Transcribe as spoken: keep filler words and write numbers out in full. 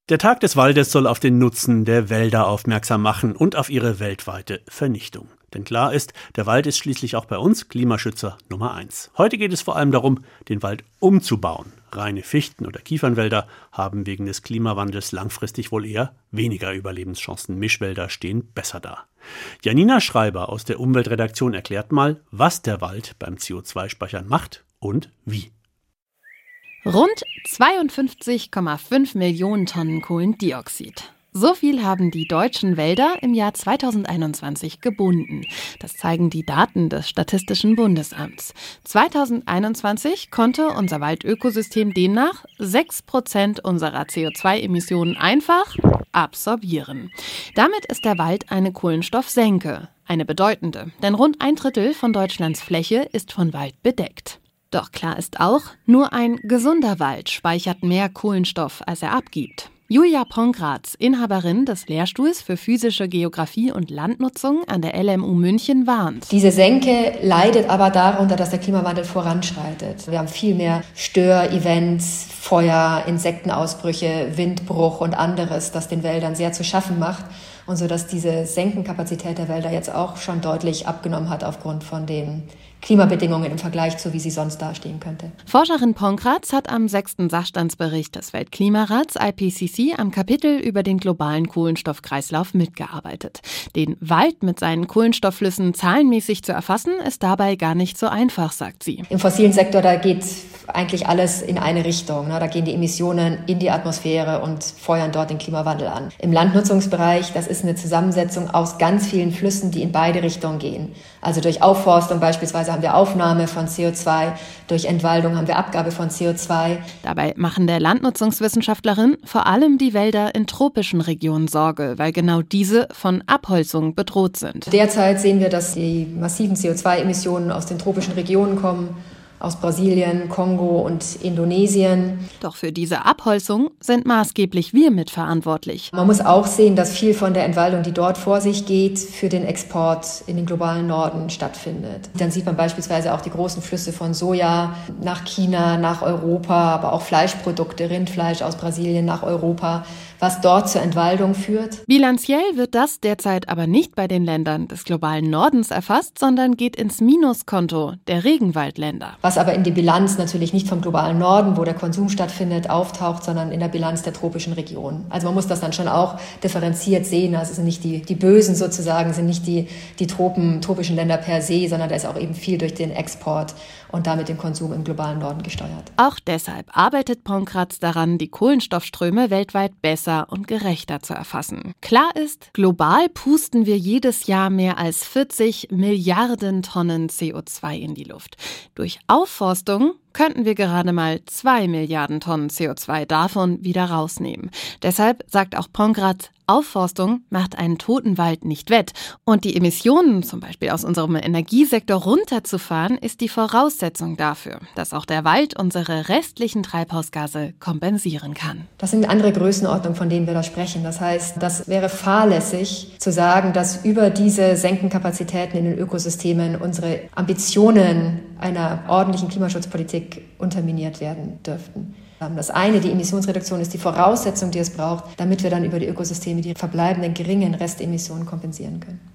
Der Tag des Waldes soll auf den Nutzen der Wälder aufmerksam machen und auf ihre weltweite Vernichtung. Denn klar ist, der Wald ist schließlich auch bei uns Klimaschützer Nummer eins. Heute geht es vor allem darum, den Wald umzubauen. Reine Fichten- oder Kiefernwälder haben wegen des Klimawandels langfristig wohl eher weniger Überlebenschancen. Mischwälder stehen besser da. Janina Schreiber aus der Umweltredaktion erklärt mal, was der Wald beim C O zwei Speichern macht und wie. Rund zweiundfünfzig Komma fünf Millionen Tonnen Kohlendioxid. So viel haben die deutschen Wälder im Jahr zweitausendeinundzwanzig gebunden. Das zeigen die Daten des Statistischen Bundesamts. zweitausendeinundzwanzig konnte unser Waldökosystem demnach sechs Prozent unserer C O zwei Emissionen einfach absorbieren. Damit ist der Wald eine Kohlenstoffsenke, eine bedeutende, denn rund ein Drittel von Deutschlands Fläche ist von Wald bedeckt. Doch klar ist auch, nur ein gesunder Wald speichert mehr Kohlenstoff, als er abgibt. Julia Pongratz, Inhaberin des Lehrstuhls für physische Geographie und Landnutzung an der L M U München, warnt. Diese Senke leidet aber darunter, dass der Klimawandel voranschreitet. Wir haben viel mehr Störevents, Feuer, Insektenausbrüche, Windbruch und anderes, das den Wäldern sehr zu schaffen macht. Und so, dass diese Senkenkapazität der Wälder jetzt auch schon deutlich abgenommen hat aufgrund von den Klimabedingungen im Vergleich zu, wie sie sonst dastehen könnte. Forscherin Pongratz hat am sechsten Sachstandsbericht des Weltklimarats I P C C am Kapitel über den globalen Kohlenstoffkreislauf mitgearbeitet. Den Wald mit seinen Kohlenstoffflüssen zahlenmäßig zu erfassen, ist dabei gar nicht so einfach, sagt sie. Im fossilen Sektor, da geht eigentlich alles in eine Richtung. Da gehen die Emissionen in die Atmosphäre und feuern dort den Klimawandel an. Im Landnutzungsbereich, das ist eine Zusammensetzung aus ganz vielen Flüssen, die in beide Richtungen gehen. Also durch Aufforstung beispielsweise haben wir Aufnahme von C O zwei, durch Entwaldung haben wir Abgabe von C O zwei. Dabei machen der Landnutzungswissenschaftlerin vor allem die Wälder in tropischen Regionen Sorge, weil genau diese von Abholzung bedroht sind. Derzeit sehen wir, dass die massiven C O zwei Emissionen aus den tropischen Regionen kommen, aus Brasilien, Kongo und Indonesien. Doch für diese Abholzung sind maßgeblich wir mitverantwortlich. Man muss auch sehen, dass viel von der Entwaldung, die dort vor sich geht, für den Export in den globalen Norden stattfindet. Dann sieht man beispielsweise auch die großen Flüsse von Soja nach China, nach Europa, aber auch Fleischprodukte, Rindfleisch aus Brasilien nach Europa, was dort zur Entwaldung führt. Bilanziell wird das derzeit aber nicht bei den Ländern des globalen Nordens erfasst, sondern geht ins Minuskonto der Regenwaldländer. Was aber in die Bilanz natürlich nicht vom globalen Norden, wo der Konsum stattfindet, auftaucht, sondern in der Bilanz der tropischen Regionen. Also man muss das dann schon auch differenziert sehen. Also es sind nicht die, die Bösen sozusagen, sind nicht die, die Tropen, tropischen Länder per se, sondern da ist auch eben viel durch den Export und damit den Konsum im globalen Norden gesteuert. Auch deshalb arbeitet Pongratz daran, die Kohlenstoffströme weltweit besser und gerechter zu erfassen. Klar ist, global pusten wir jedes Jahr mehr als vierzig Milliarden Tonnen C O zwei in die Luft. Durch Aufforstung könnten wir gerade mal zwei Milliarden Tonnen C O zwei davon wieder rausnehmen. Deshalb sagt auch Pongratz, Aufforstung macht einen toten Wald nicht wett. Und die Emissionen, zum Beispiel aus unserem Energiesektor, runterzufahren, ist die Voraussetzung dafür, dass auch der Wald unsere restlichen Treibhausgase kompensieren kann. Das sind andere Größenordnungen, von denen wir da sprechen. Das heißt, das wäre fahrlässig zu sagen, dass über diese Senkenkapazitäten in den Ökosystemen unsere Ambitionen einer ordentlichen Klimaschutzpolitik unterminiert werden dürften. Das eine, die Emissionsreduktion, ist die Voraussetzung, die es braucht, damit wir dann über die Ökosysteme die verbleibenden geringen Restemissionen kompensieren können.